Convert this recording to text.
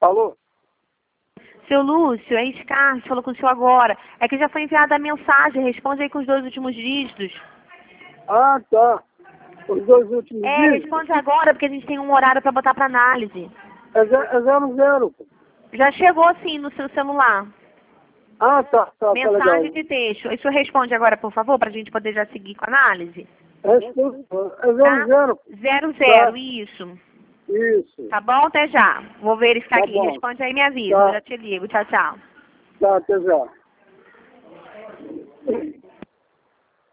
Alô? Seu Lúcio, é Scarce, falou com o senhor agora. É que já foi enviada a mensagem, responde aí com os 2 últimos dígitos. Ah, tá. Os 2 últimos dias? Responde agora, porque a gente tem um horário para botar para análise. É 00. Já chegou sim no seu celular. Ah, tá legal. Mensagem de texto. Isso responde agora, por favor, para a gente poder já seguir com a análise. Responde. É Tá? 00. 00, Tá. isso. Isso. Tá bom? Até já. Vou verificar Tá aqui. bom. Responde aí e me avisa. Tá. Eu já te ligo. Tchau, tchau. Tá, até já.